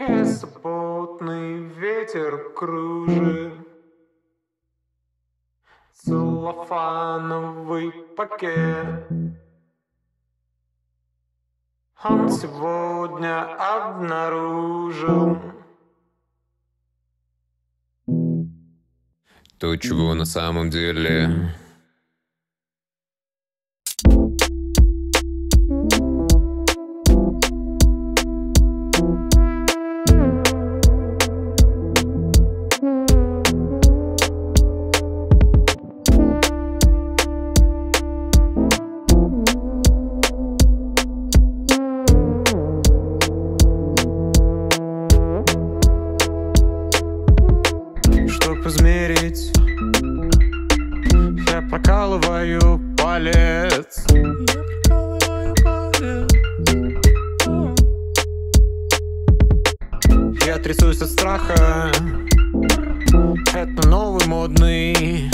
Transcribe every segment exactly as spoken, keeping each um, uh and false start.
Беспутный ветер кружит целлофановый пакет. Он сегодня обнаружил то, чего на самом деле. Чтоб измерить, я прокалываю палец. Я трясусь от страха, это новый модный.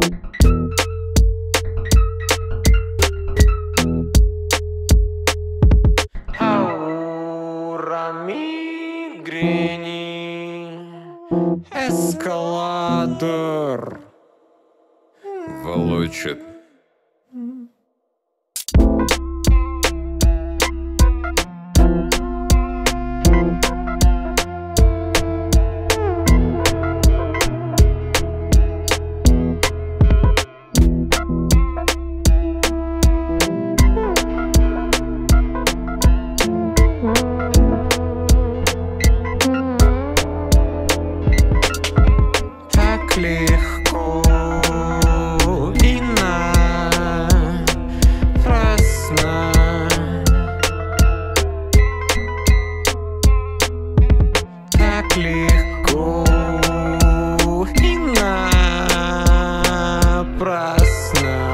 Аура мигрени, эскалатор Волочит. Так легко и напрасно. Так легко и напрасно.